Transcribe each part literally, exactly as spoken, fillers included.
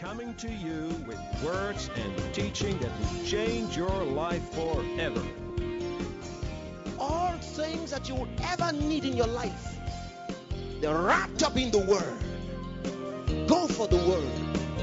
coming to you with words and teaching that will change your life forever. All things that you would ever need in your life, they're wrapped up in the Word. Go for the Word.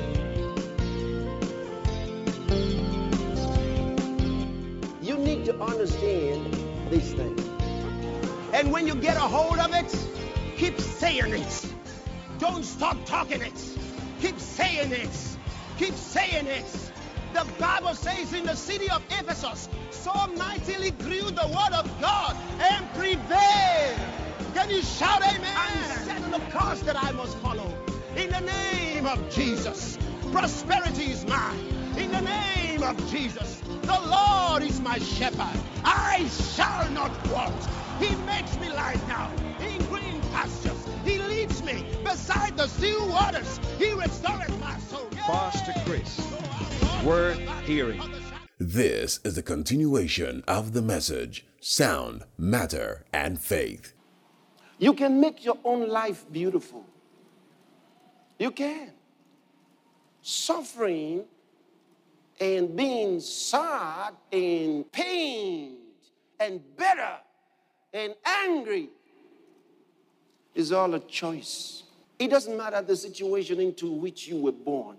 You need to understand these things. And when you get a hold of it, keep saying it. Don't stop talking it. Keep saying it. Keep saying it. The Bible says in the city of Ephesus, so mightily grew the word of God and prevailed. Can you shout amen? I'm setting the course that I must follow. In the name of Jesus, prosperity is mine. In the name of Jesus, the Lord is my shepherd. I shall not want. He makes me lie down in green pastures. He leads me beside the still waters. He restores my soul. Pastor Chris, worth hearing. This is the continuation of the message, Sound, Matter, and Faith. You can make your own life beautiful. You can. Suffering and being sad and pained and bitter and angry is all a choice. It doesn't matter the situation into which you were born.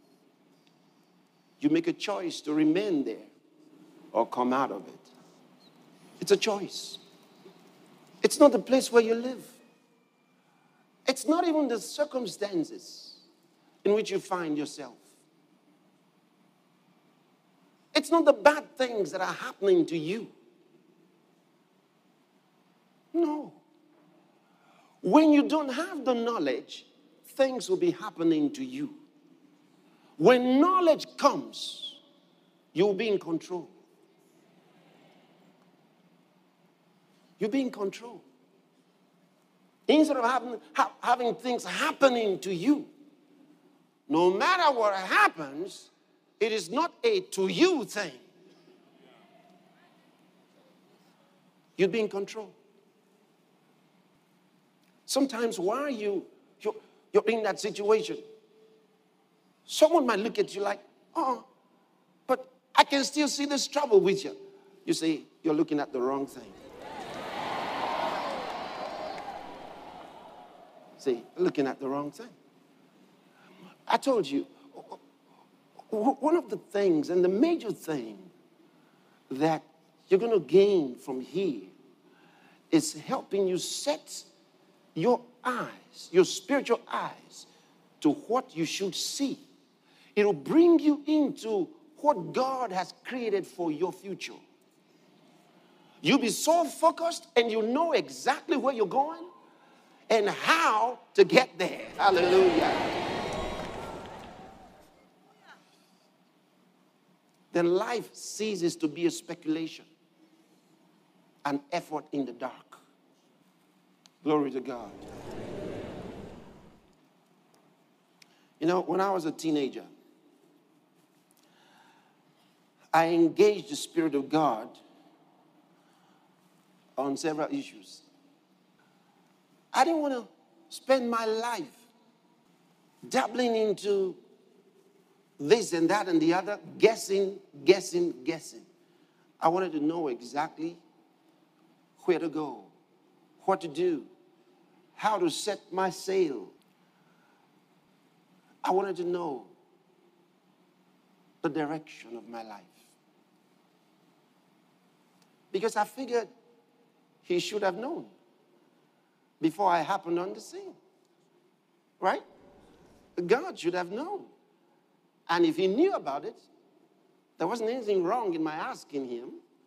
You make a choice to remain there or come out of it. It's a choice. It's not the place where you live. It's not even the circumstances in which you find yourself. It's not the bad things that are happening to you. No. When you don't have the knowledge, things will be happening to you. When knowledge comes, you'll be in control. You'll be in control. Instead of having, ha- having things happening to you, no matter what happens, it is not a to you thing. You'll be in control. Sometimes while you, you're, you're in that situation, someone might look at you like, oh, but I can still see this trouble with you. You say, you're looking at the wrong thing. See, looking at the wrong thing. I told you, one of the things and the major thing that you're going to gain from here is helping you set your eyes, your spiritual eyes, to what you should see. It'll bring you into what God has created for your future. You'll be so focused and you know exactly where you're going and how to get there. Hallelujah. Then life ceases to be a speculation, an effort in the dark. Glory to God. You know, when I was a teenager, I engaged the Spirit of God on several issues. I didn't want to spend my life dabbling into this and that and the other, guessing, guessing, guessing. I wanted to know exactly where to go, what to do, how to set my sail. I wanted to know the direction of my life. Because I figured he should have known before I happened on the scene. Right? God should have known. And if he knew about it, there wasn't anything wrong in my asking him.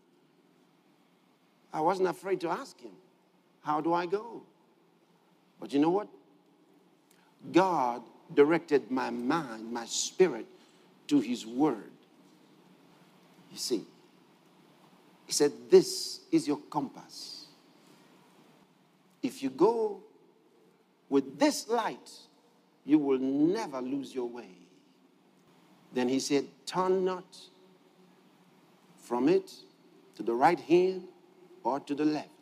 I wasn't afraid to ask him, how do I go? But you know what? God directed my mind, my spirit, to his word. You see, he said, this is your compass. If you go with this light, you will never lose your way. Then he said, turn not from it to the right hand or to the left.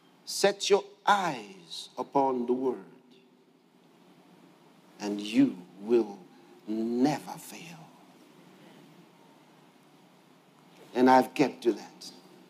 Set your eyes upon the word, and you will never fail. And I've kept to that.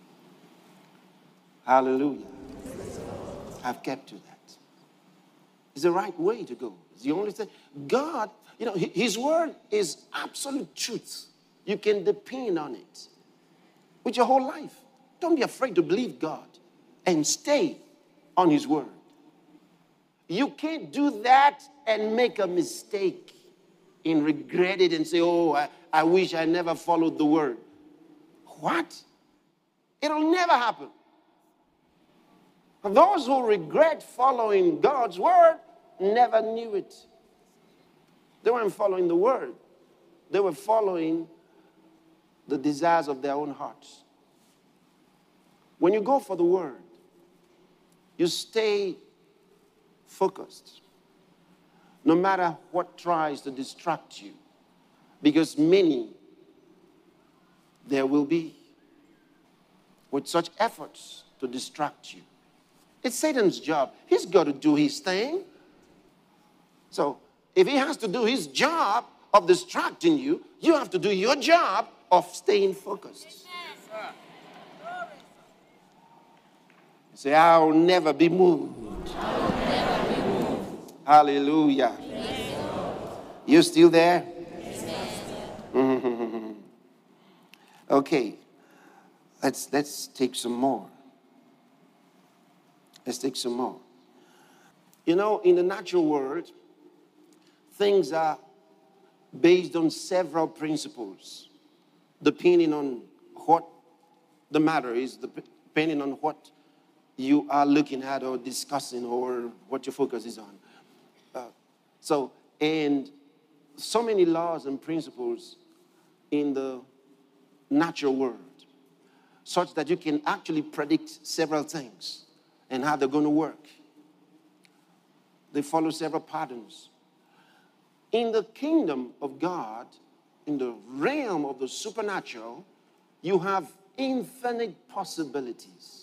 Hallelujah. I've kept to that. It's the right way to go. It's the only thing. God, you know, his word is absolute truth. You can depend on it with your whole life. Don't be afraid to believe God and stay on his word. You can't do that and make a mistake and regret it and say, oh, I, I wish I never followed the word. What? It'll never happen. Those who regret following God's word never knew it. They weren't following the word. They were following the desires of their own hearts. When you go for the word, you stay focused, no matter what tries to distract you, because many there will be with such efforts to distract you. It's Satan's job. He's got to do his thing. So if he has to do his job of distracting you, you have to do your job of staying focused. Say, I'll never be moved. I will never be moved. Hallelujah. Yes, you still there? Yes, mm-hmm. Okay. Let's let's take some more. Let's take some more. You know, in the natural world, things are based on several principles, depending on what the matter is, depending on what you are looking at or discussing or what your focus is on. Uh, so, and so many laws and principles in the natural world, such that you can actually predict several things and how they're going to work. They follow several patterns. In the kingdom of God, in the realm of the supernatural, you have infinite possibilities.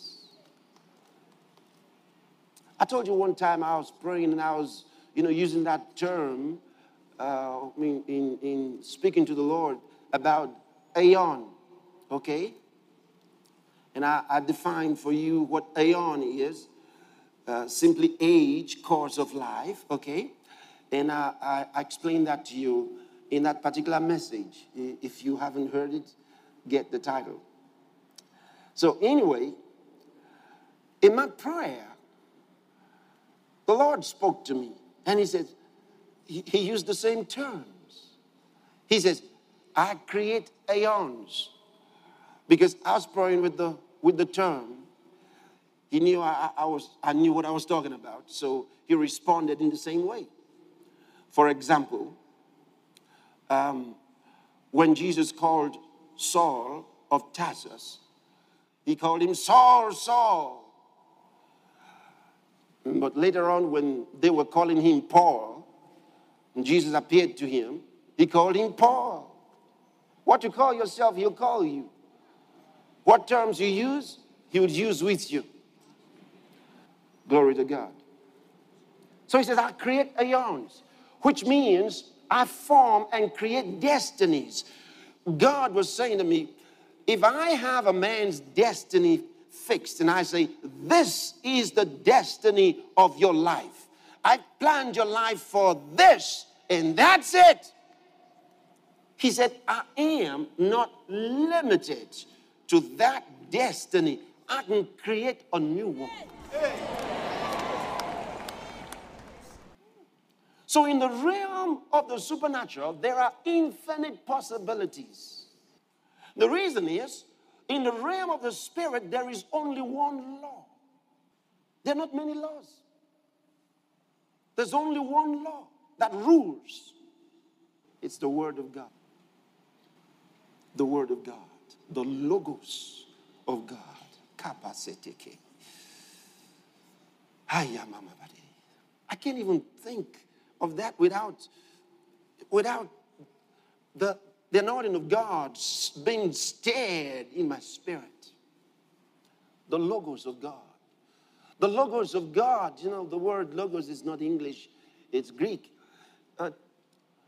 I told you one time I was praying and I was, you know, using that term uh, in, in, in speaking to the Lord about aeon, okay? And I, I defined for you what aeon is, uh, simply age, course of life, okay? And I, I, I explained that to you in that particular message. If you haven't heard it, get the title. So anyway, in my prayer, the Lord spoke to me, and he said, he, he used the same terms. He says, I create aeons. Because I was praying with the with the term. He knew I, I was I knew what I was talking about, so he responded in the same way. For example, um, when Jesus called Saul of Tarsus, he called him Saul, Saul. But later on, when they were calling him Paul, and Jesus appeared to him, he called him Paul. What you call yourself, he'll call you. What terms you use, he would use with you. Glory to God. So he says, I create aeons, which means I form and create destinies. God was saying to me, if I have a man's destiny fixed and I say, this is the destiny of your life. I planned your life for this, and that's it. He said, I am not limited to that destiny. I can create a new one. So in the realm of the supernatural, there are infinite possibilities. The reason is, in the realm of the spirit, there is only one law. There are not many laws. There's only one law that rules. It's the Word of God. The Word of God. The Logos of God. Kapasiteke. I can't even think of that without, without the, the anointing of God being stirred in my spirit. The Logos of God. The Logos of God, you know, the word Logos is not English, it's Greek. Uh,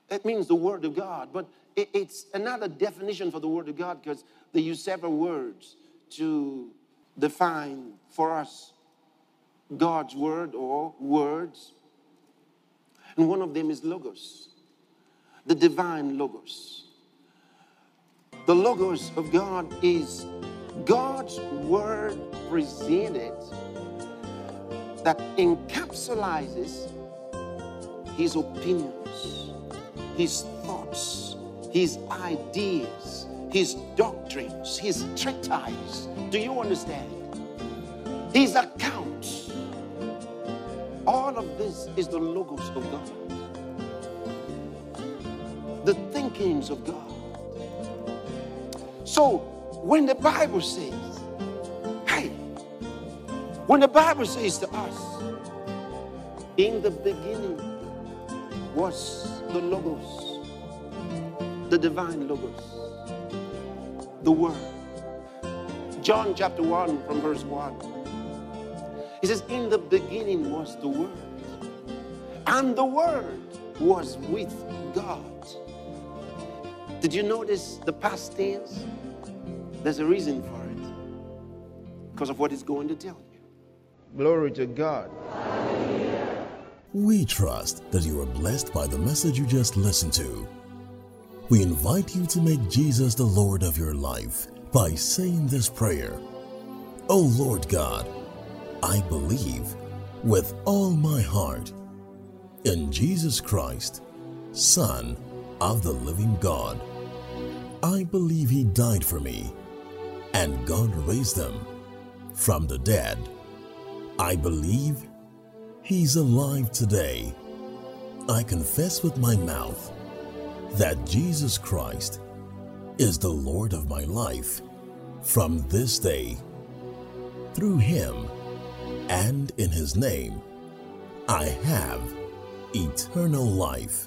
It means the Word of God. But it, it's another definition for the Word of God because they use several words to define for us God's Word or words. And one of them is Logos, the divine Logos. The Logos of God is God's Word presented that encapsulates His opinions, His thoughts, His ideas, His doctrines, His treatise. Do you understand? His accounts. All of this is the Logos of God. The thinkings of God. So when the Bible says, hey, when the Bible says to us, in the beginning was the Logos, the divine Logos, the Word. John chapter one from verse one. He says, in the beginning was the Word, and the Word was with God. Did you notice the past tense? There's a reason for it, because of what it's going to tell you. Glory to God. We trust that you are blessed by the message you just listened to. We invite you to make Jesus the Lord of your life by saying this prayer. Oh Lord God, I believe with all my heart in Jesus Christ, Son of the living God. I believe He died for me and God raised Him from the dead. I believe He's alive today. I confess with my mouth that Jesus Christ is the Lord of my life from this day. Through Him and in His name, I have eternal life.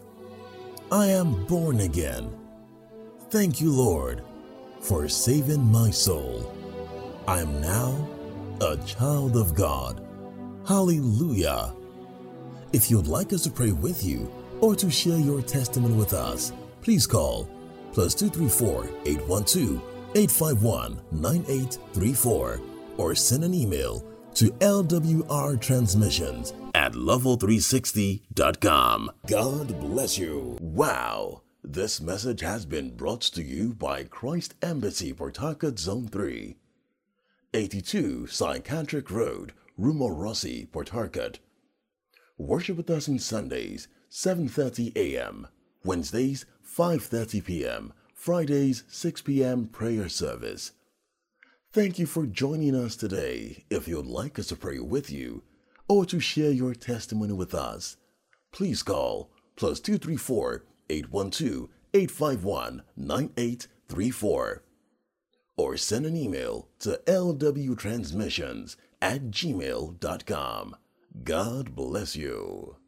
I am born again. Thank you, Lord, for saving my soul. I am now a child of God. Hallelujah. If you'd like us to pray with you or to share your testimony with us, please call plus two three four, eight one two, eight five one, nine eight three four or send an email to L W R transmissions at level three sixty dot com. God bless you. Wow. This message has been brought to you by Christ Embassy, Port Harcourt, Zone three, eighty-two Psychiatric Road, Rumorossi, Port Harcourt. Worship with us on Sundays, seven thirty a.m., Wednesdays, five thirty p.m., Fridays, six p.m. prayer service. Thank you for joining us today. If you'd like us to pray with you or to share your testimony with us, please call plus two three four, eight one two, eight five one, nine eight three four or send an email to L W transmissions at gmail dot com. God bless you.